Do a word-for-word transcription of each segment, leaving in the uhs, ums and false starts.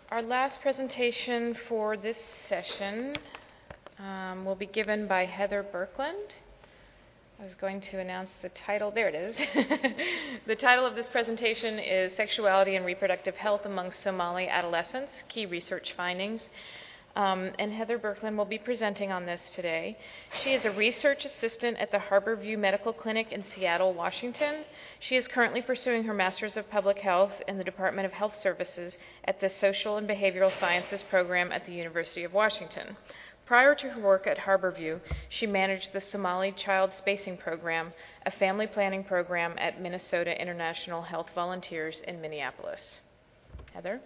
Our last presentation for this session um, will be given by Heather Birkeland. I was going to announce the title. There it is. The title of this presentation is Sexuality and Reproductive Health Among Somali Adolescents, Key Research Findings. Um, and Heather Birkeland will be presenting on this today. She is a research assistant at the Harborview Medical Clinic in Seattle, Washington. She is currently pursuing her Master's of Public Health in the Department of Health Services at the Social and Behavioral Sciences program at the University of Washington. Prior to her work at Harborview, she managed the Somali Child Spacing Program, a family planning program at Minnesota International Health Volunteers in Minneapolis. Heather?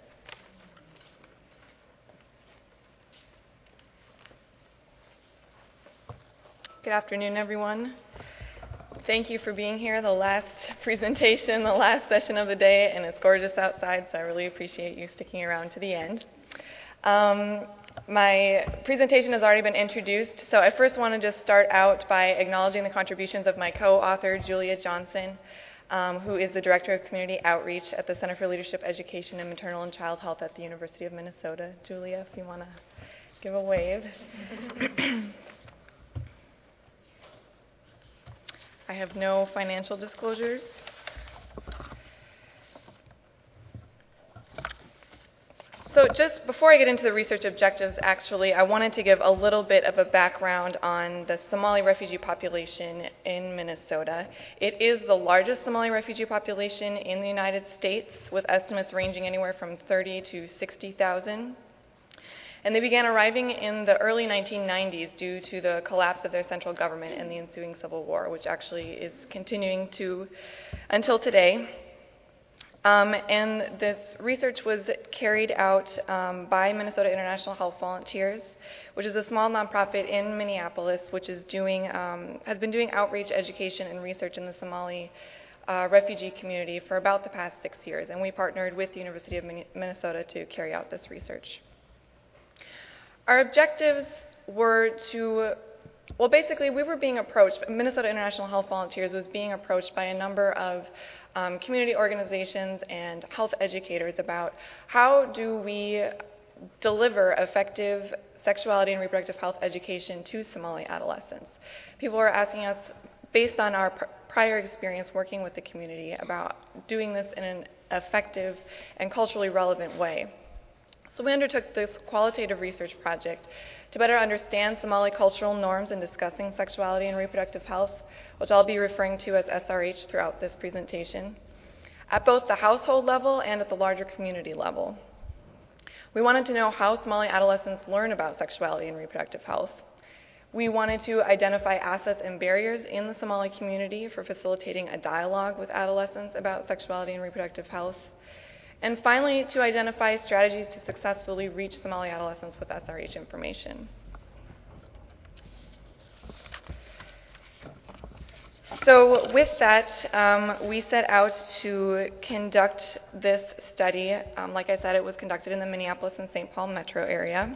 Good afternoon, everyone. Thank you for being here, the last presentation, the last session of the day, and it's gorgeous outside, so I really appreciate you sticking around to the end. Um, my presentation has already been introduced, so I first want to just start out by acknowledging the contributions of my co-author, Julia Johnson, um, who is the Director of Community Outreach at the Center for Leadership Education in Maternal and Child Health at the University of Minnesota. Julia, if you want to give a wave. I have no financial disclosures. So just before I get into the research objectives, actually, I wanted to give a little bit of a background on the Somali refugee population in Minnesota. It is the largest Somali refugee population in the United States, with estimates ranging anywhere from thirty to sixty thousand. And they began arriving in the early nineteen nineties due to the collapse of their central government and the ensuing civil war, which actually is continuing to until today. Um, and this research was carried out um, by Minnesota International Health Volunteers, which is a small nonprofit in Minneapolis, which is doing um, has been doing outreach, education, and research in the Somali uh, refugee community for about the past six years. And we partnered with the University of Minnesota to carry out this research. Our objectives were to, well, basically, we were being approached, Minnesota International Health Volunteers was being approached by a number of um, community organizations and health educators about how do we deliver effective sexuality and reproductive health education to Somali adolescents. People were asking us, based on our pr- prior experience working with the community, about doing this in an effective and culturally relevant way. So we undertook this qualitative research project to better understand Somali cultural norms in discussing sexuality and reproductive health, which I'll be referring to as S R H throughout this presentation, at both the household level and at the larger community level. We wanted to know how Somali adolescents learn about sexuality and reproductive health. We wanted to identify assets and barriers in the Somali community for facilitating a dialogue with adolescents about sexuality and reproductive health. And finally, to identify strategies to successfully reach Somali adolescents with S R H information. So with that, um, we set out to conduct this study. Um, like I said, it was conducted in the Minneapolis and Saint Paul metro area.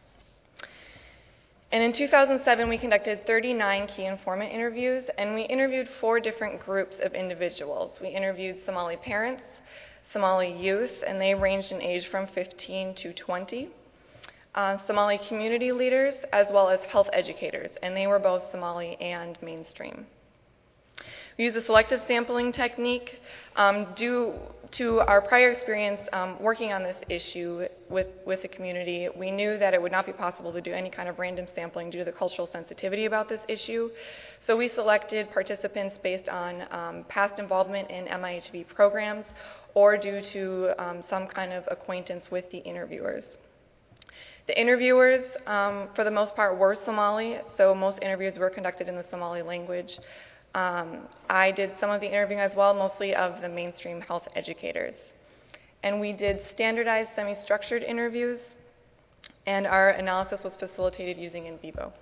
And in two thousand seven, we conducted thirty-nine key informant interviews, and we interviewed four different groups of individuals. We interviewed Somali parents, Somali youth, and they ranged in age from fifteen to twenty, uh, Somali community leaders, as well as health educators, and they were both Somali and mainstream. We used a selective sampling technique um, due to our prior experience um, working on this issue with, with the community. We knew that it would not be possible to do any kind of random sampling due to the cultural sensitivity about this issue. So we selected participants based on um, past involvement in M I H V programs or due to um, some kind of acquaintance with the interviewers. The interviewers, um, for the most part, were Somali, so most interviews were conducted in the Somali language. Um, I did some of the interviewing as well, mostly of the mainstream health educators. And we did standardized semi-structured interviews, and our analysis was facilitated using in vivo.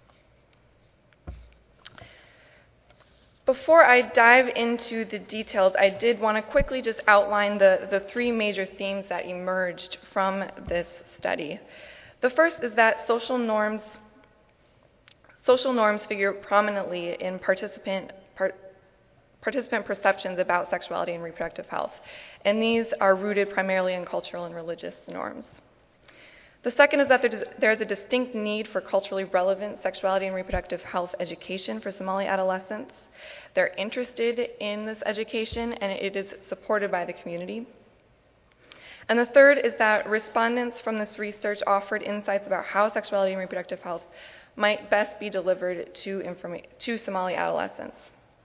Before I dive into the details, I did want to quickly just outline the, the three major themes that emerged from this study. The first is that social norms Social norms figure prominently in participant, par, participant perceptions about sexuality and reproductive health, and these are rooted primarily in cultural and religious norms. The second is that there is a distinct need for culturally relevant sexuality and reproductive health education for Somali adolescents. They're interested in this education, and it is supported by the community. And the third is that respondents from this research offered insights about how sexuality and reproductive health might best be delivered to, informa- to Somali adolescents.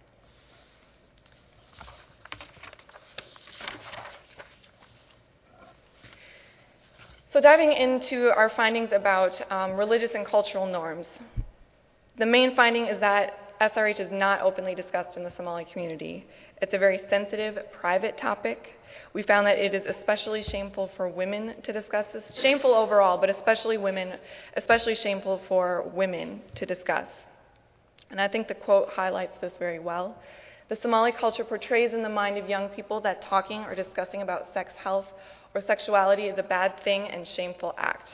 So diving into our findings about um, religious and cultural norms, the main finding is that S R H is not openly discussed in the Somali community. It's a very sensitive, private topic. We found that it is especially shameful for women to discuss this. Shameful overall, but especially women, especially shameful for women to discuss. And I think the quote highlights this very well. The Somali culture portrays in the mind of young people that talking or discussing about sex health or sexuality is a bad thing and shameful act.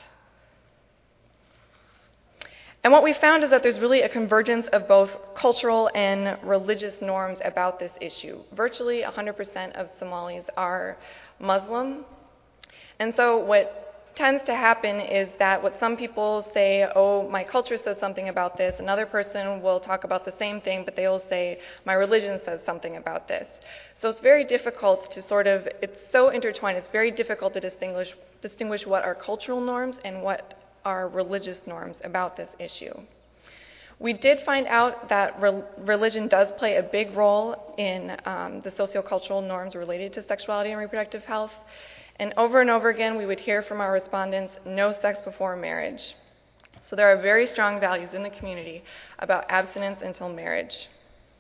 And what we found is that there's really a convergence of both cultural and religious norms about this issue. Virtually one hundred percent of Somalis are Muslim. And so what tends to happen is that what some people say, oh, my culture says something about this, another person will talk about the same thing, but they will say, my religion says something about this. So it's very difficult to sort of, it's so intertwined, it's very difficult to distinguish, distinguish what are cultural norms and what are religious norms about this issue. We did find out that re- religion does play a big role in um, the sociocultural norms related to sexuality and reproductive health. And over and over again, we would hear from our respondents, no sex before marriage. So there are very strong values in the community about abstinence until marriage.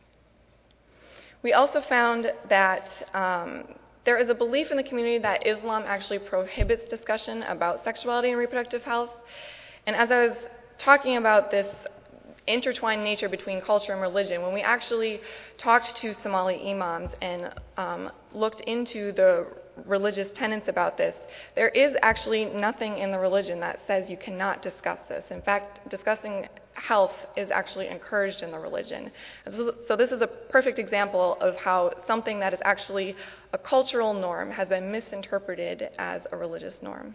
We also found that um, there is a belief in the community that Islam actually prohibits discussion about sexuality and reproductive health. And as I was talking about this intertwined nature between culture and religion, when we actually talked to Somali imams and um, looked into the religious tenets about this, there is actually nothing in the religion that says you cannot discuss this. In fact, discussing health is actually encouraged in the religion. So, so this is a perfect example of how something that is actually a cultural norm has been misinterpreted as a religious norm.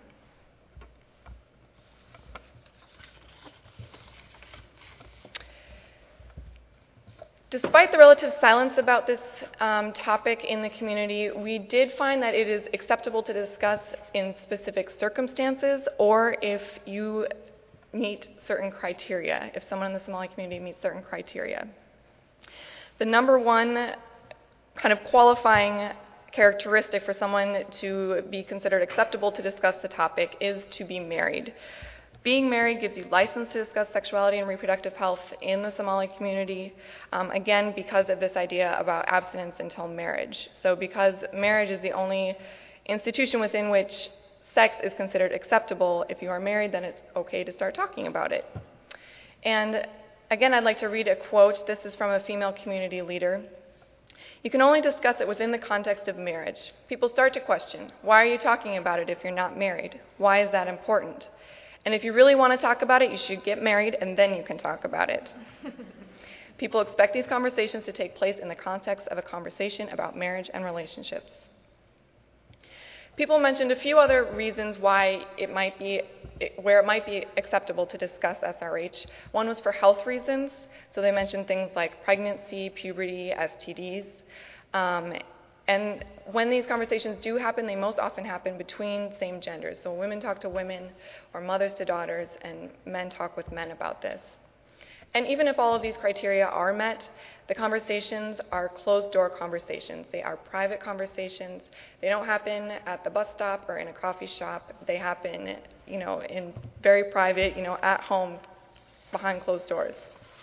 Despite the relative silence about this um, topic in the community, we did find that it is acceptable to discuss in specific circumstances or if you meet certain criteria, if someone in the Somali community meets certain criteria. The number one kind of qualifying characteristic for someone to be considered acceptable to discuss the topic is to be married. Being married gives you license to discuss sexuality and reproductive health in the Somali community, um, again, because of this idea about abstinence until marriage. So because marriage is the only institution within which sex is considered acceptable, if you are married, then it's okay to start talking about it. And again, I'd like to read a quote. This is from a female community leader. You can only discuss it within the context of marriage. People start to question, why are you talking about it if you're not married? Why is that important? And if you really want to talk about it, you should get married and then you can talk about it. People expect these conversations to take place in the context of a conversation about marriage and relationships. People mentioned a few other reasons why it might be, where it might be acceptable to discuss S R H. One was for health reasons. So they mentioned things like pregnancy, puberty, S T Ds. Um, And when these conversations do happen, they most often happen between same genders. So women talk to women, or mothers to daughters, and men talk with men about this. And even if all of these criteria are met, the conversations are closed-door conversations. They are private conversations. They don't happen at the bus stop or in a coffee shop. They happen, you know, in very private, you know, at home, behind closed doors.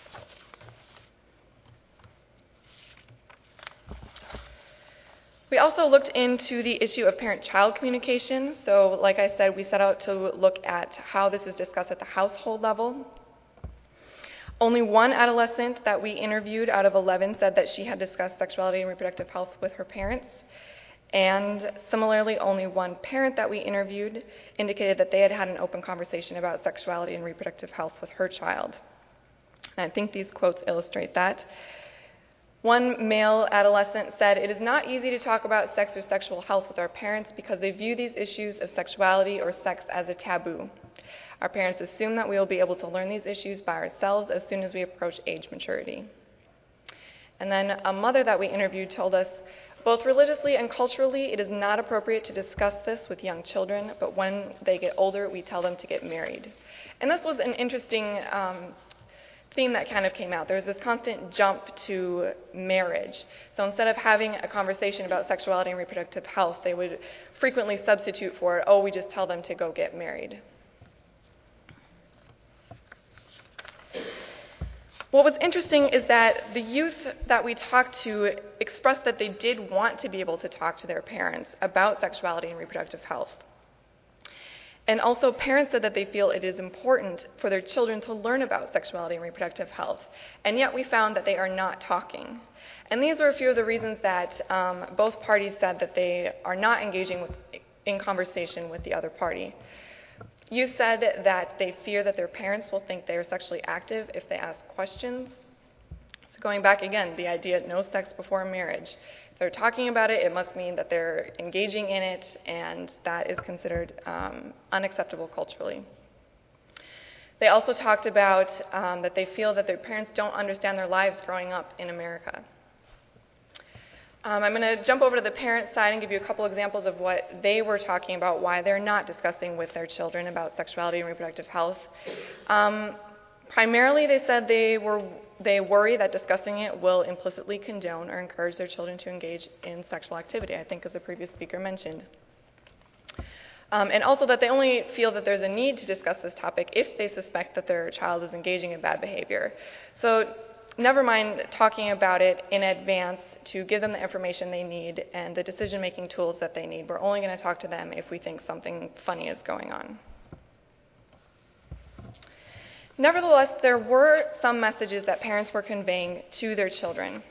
We also looked into the issue of parent-child communication. So like I said, we set out to look at how this is discussed at the household level. Only one adolescent that we interviewed out of eleven said that she had discussed sexuality and reproductive health with her parents. And similarly, only one parent that we interviewed indicated that they had had an open conversation about sexuality and reproductive health with her child. And I think these quotes illustrate that. One male adolescent said, "It is not easy to talk about sex or sexual health with our parents because they view these issues of sexuality or sex as a taboo. Our parents assume that we will be able to learn these issues by ourselves as soon as we approach age maturity." And then a mother that we interviewed told us, "Both religiously and culturally, it is not appropriate to discuss this with young children, but when they get older, we tell them to get married." And this was an interesting um, theme that kind of came out. There was this constant jump to marriage. So instead of having a conversation about sexuality and reproductive health, they would frequently substitute for, oh, we just tell them to go get married. What was interesting is that the youth that we talked to expressed that they did want to be able to talk to their parents about sexuality and reproductive health. And also parents said that they feel it is important for their children to learn about sexuality and reproductive health, and yet we found that they are not talking. And these were a few of the reasons that um, both parties said that they are not engaging with, in conversation with the other party. You said that they fear that their parents will think they are sexually active if they ask questions. So going back again, the idea no sex before marriage. If they're talking about it, it must mean that they're engaging in it, and that is considered um, unacceptable culturally. They also talked about um, that they feel that their parents don't understand their lives growing up in America. Um, I'm going to jump over to the parent side and give you a couple examples of what they were talking about, why they're not discussing with their children about sexuality and reproductive health. Um, primarily, they said they were they worry that discussing it will implicitly condone or encourage their children to engage in sexual activity, I think as the previous speaker mentioned. Um, and also that they only feel that there's a need to discuss this topic if they suspect that their child is engaging in bad behavior. So never mind talking about it in advance to give them the information they need and the decision-making tools that they need. We're only going to talk to them if we think something funny is going on. Nevertheless, there were some messages that parents were conveying to their children.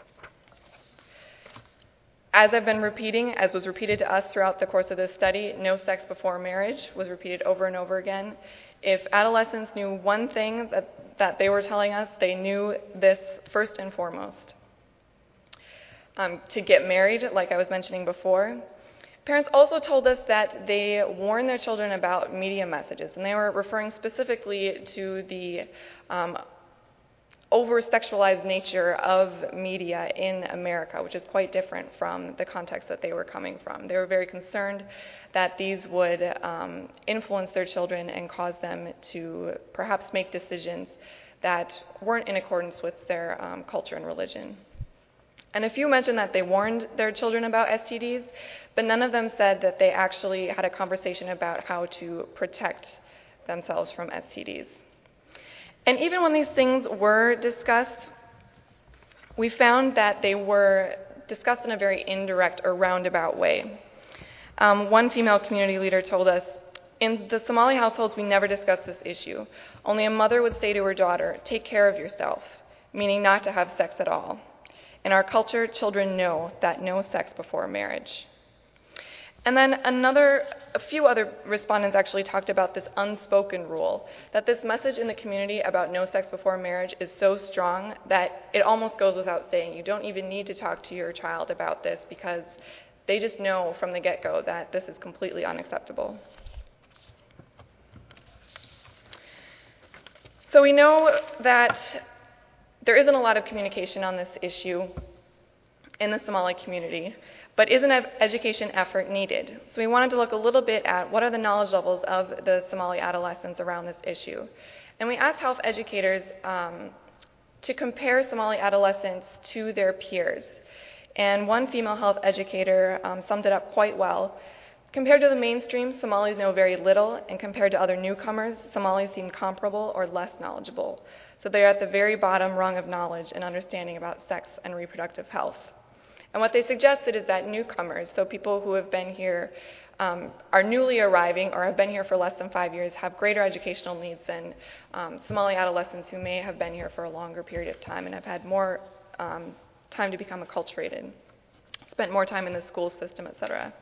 As I've been repeating, as was repeated to us throughout the course of this study, no sex before marriage was repeated over and over again. If adolescents knew one thing that, that they were telling us, they knew this first and foremost. Um, to get married, like I was mentioning before. Parents also told us that they warn their children about media messages, and they were referring specifically to the um, over-sexualized nature of media in America, which is quite different from the context that they were coming from. They were very concerned that these would um, influence their children and cause them to perhaps make decisions that weren't in accordance with their um, culture and religion. And a few mentioned that they warned their children about S T Ds, but none of them said that they actually had a conversation about how to protect themselves from S T Ds. And even when these things were discussed, we found that they were discussed in a very indirect or roundabout way. Um, one female community leader told us, "In the Somali households, we never discussed this issue. Only a mother would say to her daughter, 'Take care of yourself,' meaning not to have sex at all. In our culture, children know that no sex before marriage." And then another, a few other respondents actually talked about this unspoken rule, that this message in the community about no sex before marriage is so strong that it almost goes without saying. You don't even need to talk to your child about this because they just know from the get-go that this is completely unacceptable. So we know that there isn't a lot of communication on this issue in the Somali community, but is an education effort needed? So we wanted to look a little bit at what are the knowledge levels of the Somali adolescents around this issue. And we asked health educators um, to compare Somali adolescents to their peers. And one female health educator um, summed it up quite well. Compared to the mainstream, Somalis know very little, and compared to other newcomers, Somalis seem comparable or less knowledgeable. So they're at the very bottom rung of knowledge and understanding about sex and reproductive health. And what they suggested is that newcomers, so people who have been here, um, are newly arriving or have been here for less than five years, have greater educational needs than um, Somali adolescents who may have been here for a longer period of time and have had more um, time to become acculturated, spent more time in the school system, et cetera.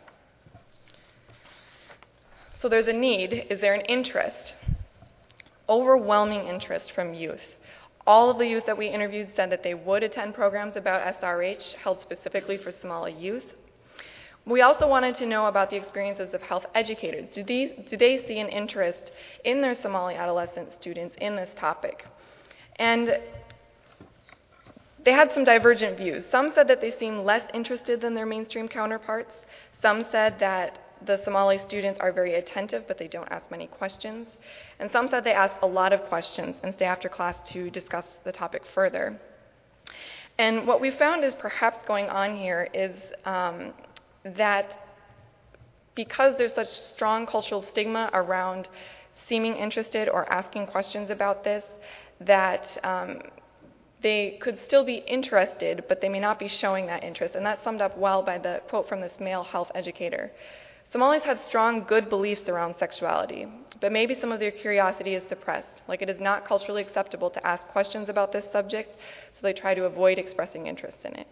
So there's a need. Is there an interest? Overwhelming interest from youth. All of the youth that we interviewed said that they would attend programs about S R H held specifically for Somali youth. We also wanted to know about the experiences of health educators. Do, these, do they see an interest in their Somali adolescent students in this topic? And they had some divergent views. Some said that they seemed less interested than their mainstream counterparts. Some said that the Somali students are very attentive, but they don't ask many questions. And some said they ask a lot of questions and stay after class to discuss the topic further. And what we found is perhaps going on here is um, that because there's such strong cultural stigma around seeming interested or asking questions about this, that um, they could still be interested, but they may not be showing that interest. And that's summed up well by the quote from this male health educator. Somalis have strong, good beliefs around sexuality, but maybe some of their curiosity is suppressed, like it is not culturally acceptable to ask questions about this subject, so they try to avoid expressing interest in it.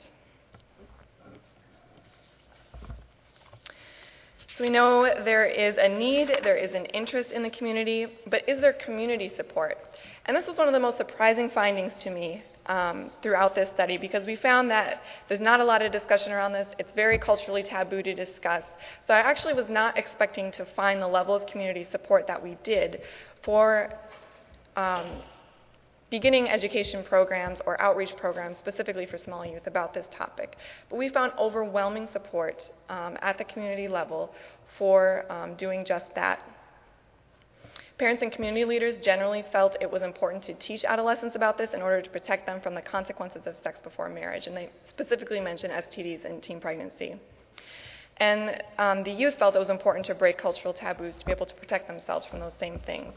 So we know there is a need, there is an interest in the community, but is there community support? And this was one of the most surprising findings to me um, throughout this study, because we found that there's not a lot of discussion around this. It's very culturally taboo to discuss. So I actually was not expecting to find the level of community support that we did for um, beginning education programs or outreach programs specifically for Somali youth about this topic. But we found overwhelming support um, at the community level for um, doing just that. Parents and community leaders generally felt it was important to teach adolescents about this in order to protect them from the consequences of sex before marriage, and they specifically mentioned S T Ds and teen pregnancy. And um, the youth felt it was important to break cultural taboos to be able to protect themselves from those same things.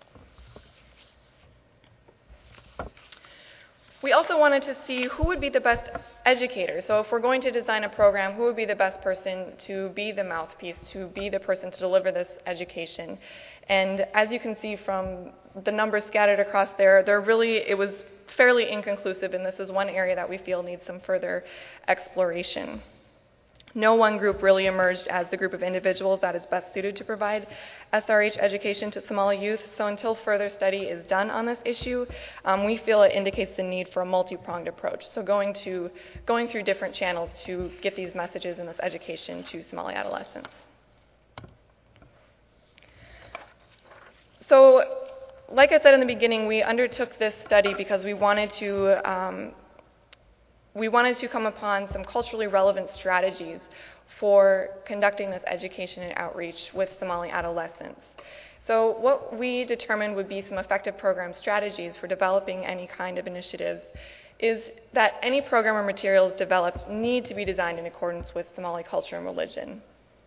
We also wanted to see who would be the best educator. So if we're going to design a program, who would be the best person to be the mouthpiece, to be the person to deliver this education? And as you can see from the numbers scattered across there, there really, it was fairly inconclusive, and this is one area that we feel needs some further exploration. No one group really emerged as the group of individuals that is best suited to provide S R H education to Somali youth, so until further study is done on this issue, um, we feel it indicates the need for a multi-pronged approach, so going, to, going through different channels to get these messages and this education to Somali adolescents. So, like I said in the beginning, we undertook this study because we wanted to um, we wanted to come upon some culturally relevant strategies for conducting this education and outreach with Somali adolescents. So what we determined would be some effective program strategies for developing any kind of initiatives is that any program or materials developed need to be designed in accordance with Somali culture and religion.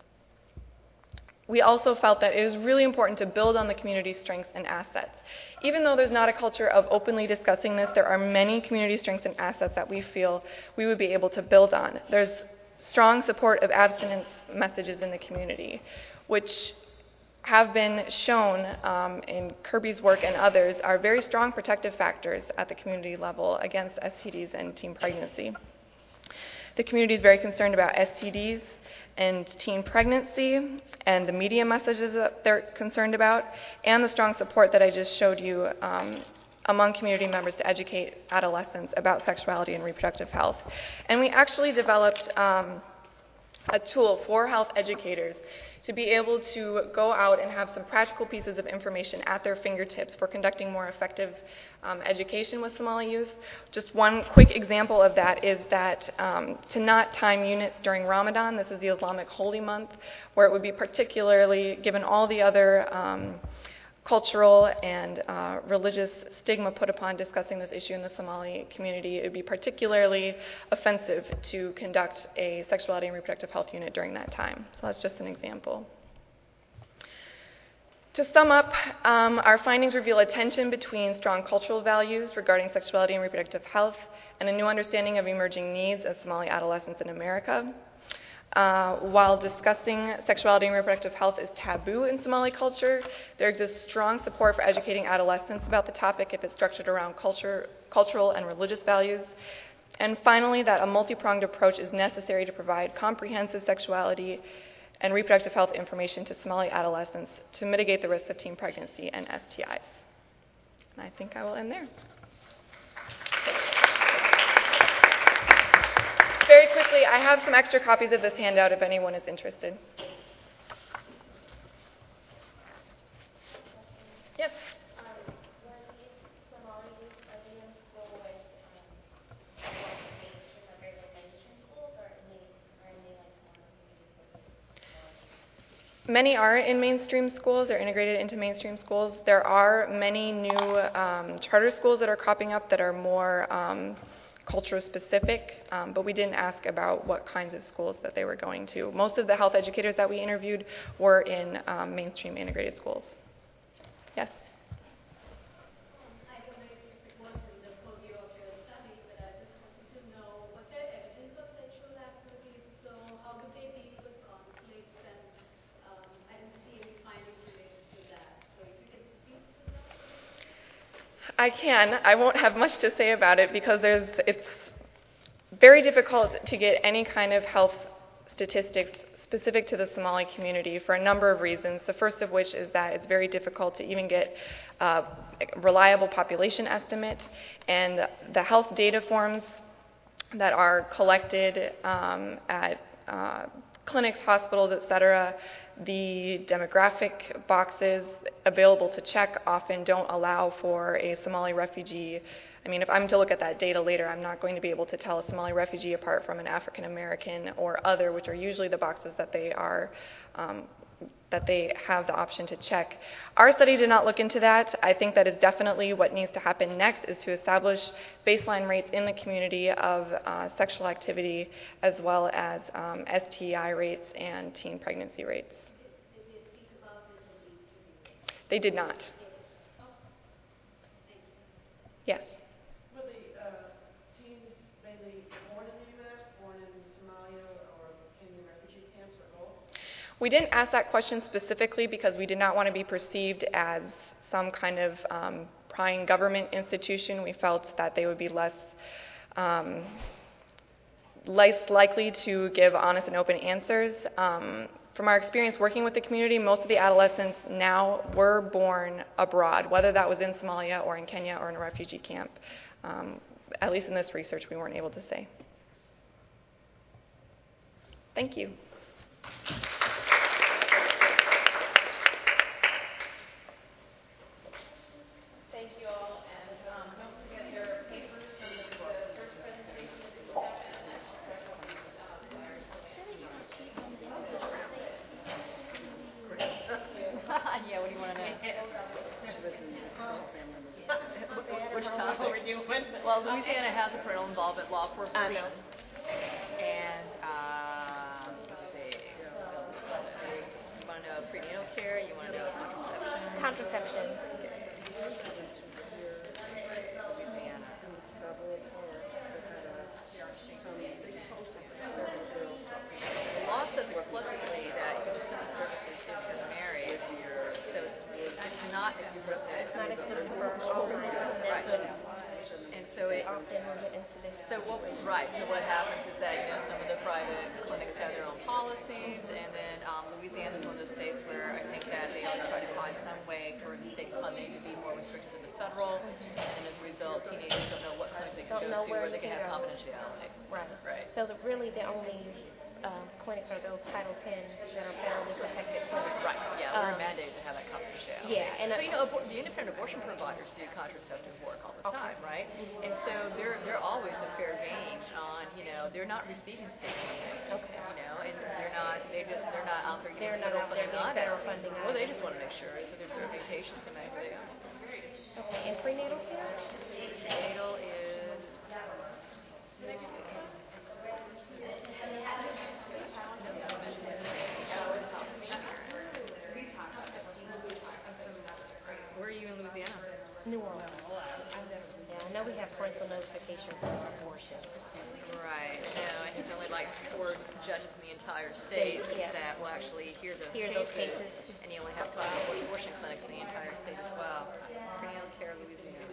We also felt that it is really important to build on the community's strengths and assets. Even though there's not a culture of openly discussing this, there are many community strengths and assets that we feel we would be able to build on. There's strong support of abstinence messages in the community, which have been shown um, in Kirby's work and others are very strong protective factors at the community level against S T Ds and teen pregnancy. The community is very concerned about S T Ds and teen pregnancy and the media messages that they're concerned about, and the strong support that I just showed you um, among community members to educate adolescents about sexuality and reproductive health. And we actually developed um, a tool for health educators to be able to go out and have some practical pieces of information at their fingertips for conducting more effective um, education with Somali youth. Just one quick example of that is that um, to not time units during Ramadan, this is the Islamic holy month, where it would be particularly, given all the other um, cultural and uh, religious stigma put upon discussing this issue in the Somali community, it would be particularly offensive to conduct a sexuality and reproductive health unit during that time. So that's just an example. To sum up, um, our findings reveal a tension between strong cultural values regarding sexuality and reproductive health and a new understanding of emerging needs of Somali adolescents in America. Uh, while discussing sexuality and reproductive health is taboo in Somali culture, there exists strong support for educating adolescents about the topic if it's structured around culture, cultural and religious values. And finally, that a multi-pronged approach is necessary to provide comprehensive sexuality and reproductive health information to Somali adolescents to mitigate the risk of teen pregnancy and S T Is. And I think I will end there. actually, I have some extra copies of this handout if anyone is interested. Yes? Many are in mainstream schools. They're integrated into mainstream schools. There are many new um, charter schools that are cropping up that are more um, culture specific, um, but we didn't ask about what kinds of schools that they were going to. Most of the health educators that we interviewed were in um, mainstream integrated schools. Yes? I can. I won't have much to say about it because there's, it's very difficult to get any kind of health statistics specific to the Somali community for a number of reasons. The first of which is that it's very difficult to even get a reliable population estimate, and the health data forms that are collected um, at uh, clinics, hospitals, et cetera, the demographic boxes available to check often don't allow for a Somali refugee. I mean, if I'm to look at that data later, I'm not going to be able to tell a Somali refugee apart from an African American or other, which are usually the boxes that they are um, that they have the option to check. Our study did not look into that. I think that is definitely what needs to happen next, is to establish baseline rates in the community of uh, sexual activity as well as um, S T I rates and teen pregnancy rates. They did not. Yes? Were the uh, teens mainly born in the U S, born in Somalia, or in the refugee camps, or both? We didn't ask that question specifically because we did not want to be perceived as some kind of um, prying government institution. We felt that they would be less, um, less likely to give honest and open answers. Um, from our experience working with the community, most of the adolescents now were born abroad, whether that was in Somalia or in Kenya or in a refugee camp. Um, at least in this research, we weren't able to say. Thank you. Thank you all, and um, don't forget your papers from the first presentation. Yeah, what do you want to know? Which time? What we're doing? Well, Louisiana has a parental involvement law for I free. know. And, um, let's see, you want to know prenatal care, you want to know contraception. Contraception. Louisiana. The law says explicitly that you can send services if you're married, so it's, it's not if you're It's not exclusive for all minors, and Right. that's And so it, what often we'll get into this. So what, right, so what happens is that, you know, some of the private clinics have their own policies, and then um, Louisiana is one of those states where I think that they always try to find some way for the state funding to be more restricted than the federal, and as a result, teenagers don't know what clinic they can Don't go know to where where they you can can have go. confidentiality. Right. Right. So the, really the only um, clinics are those Title ten that are federally protected clinics. Right, yeah, we're Um, mandated to have that confidentiality. Yeah, and But, uh, you know, abor- the independent abortion providers do contraceptive work all the Okay. time, right? And so they're they're always a fair game on, you know, they're not receiving state funding. Okay. You know, and they're not they just they're not out there They're getting not federal out there funding getting either. federal funding Well, they either. just want to make sure so they're serving patients no matter where they are. okay, and prenatal care? Prenatal is where are you in Louisiana? New Orleans. Yeah, I know we have parental notification for abortion. Right. No, I think there are only like four judges in the entire state Yes. that will actually hear those Hear cases, those cases. and you only have five abortion clinics in the entire state as well. Prenatal care, Louisiana.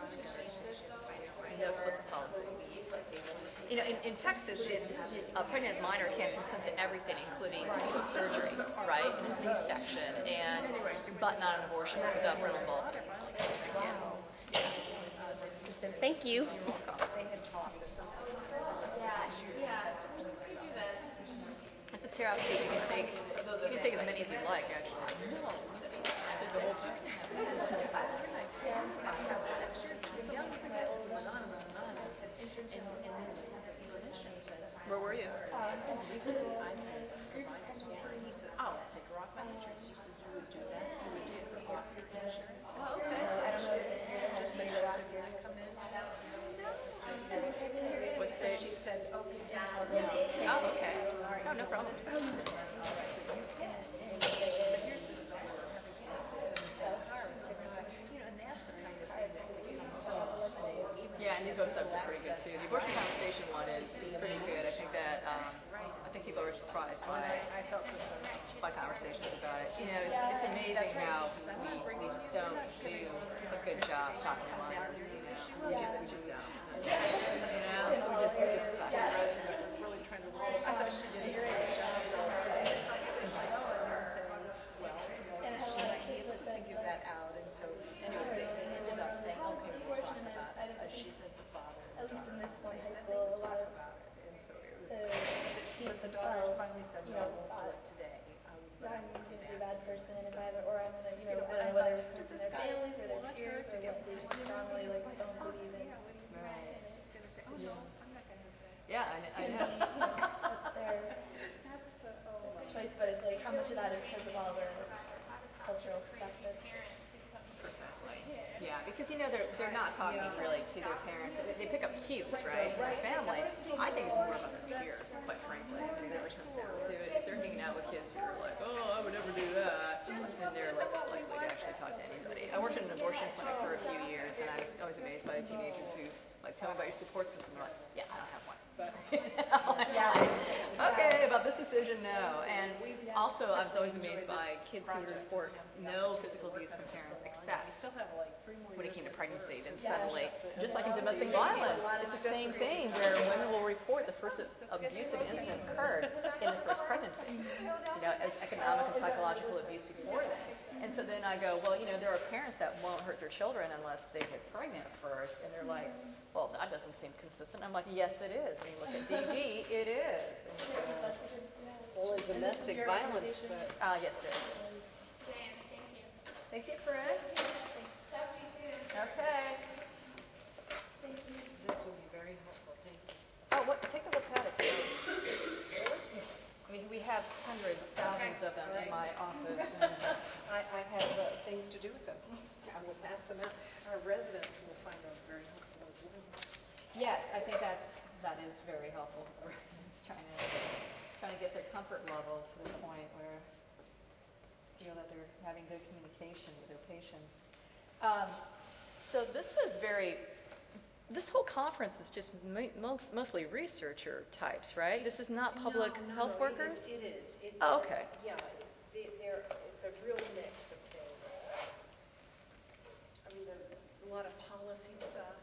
No explicit policy. You know, in, in Texas, it, a pregnant minor can consent to everything, including surgery, right, and a C-section, and but not an abortion without parental involvement. Yeah. Interesting. Thank you. tear out sheet, you can take, you can take as many as you like, actually. Take the whole thing. Where were you? Oh, okay. What state? She said, okay. Oh, okay. Oh, no problem. Yeah, and these websites are pretty good too. The abortion conversation one is, is pretty good. I think that um, I think people are surprised by by conversations about it. You know, it's, it's amazing how we, we just don't do a good job talking to minors. You know, we just, we just don't. You know, we just we just suck. I thought she did a great job. Figure that out, and so anyway, they ended up saying, okay, we'll talk about it. So she said the father. At least in this one high school, a lot of the But the daughter finally said, you no, know, we'll do thought, it today. I was I'm like, going to be a bad person if I have it, or I'm going to, you know, I don't know whether it's come from their families or their peers or what they just strongly like don't believe in. Right. Oh no, Yeah, I, kn- I know. That's their choice, but it's like how much of that is because of all their cultural stuff that's Yeah, because you know they're they're not talking really to their parents. They, they pick up cues, right, from their family. I think it's more about their peers, quite frankly. I mean, that comes down to it. If they're hanging out with kids who are like, oh, I would never do that, and they're like not likely to actually talk to anybody. I worked in an abortion clinic for a few years, and I was always amazed by the teenagers who like tell me about your support system. I'm like, yeah, I don't have one. Yeah. Okay, about this decision, no. And also, I was always amazed by kids who would report no physical abuse from parents, except when it came to pregnancy. And suddenly, just like in domestic violence, it's the same thing where women will report the first abusive incident occurred in the first pregnancy. You know, as economic and psychological abuse before that. And so then I go, well, you know, there are parents that won't hurt their children unless they get pregnant first. And they're like, well, that doesn't seem consistent. I'm like, yes, it is. When you look at D D, it is. And so, Well, in domestic violence, but uh, yes, it is. Thank you, Fred. Okay. this will be very helpful. Thank you. Oh, what? Take a look at it. I mean, we have hundreds, thousands of them in my office. And I, I have uh, things to do with them. I will pass them out. Our residents will find those very helpful as well. yes, I think that that is very helpful for residents trying to trying to get their comfort level to the point where feel that they're having good communication with their patients. Um, so this was very. This whole conference is just mo- most, mostly researcher types, right? This is not public no, no, health no, workers? It is. It is. It, Oh, okay. Yeah, they, they're, it's a real mix of things. I mean, there's a lot of policy stuff,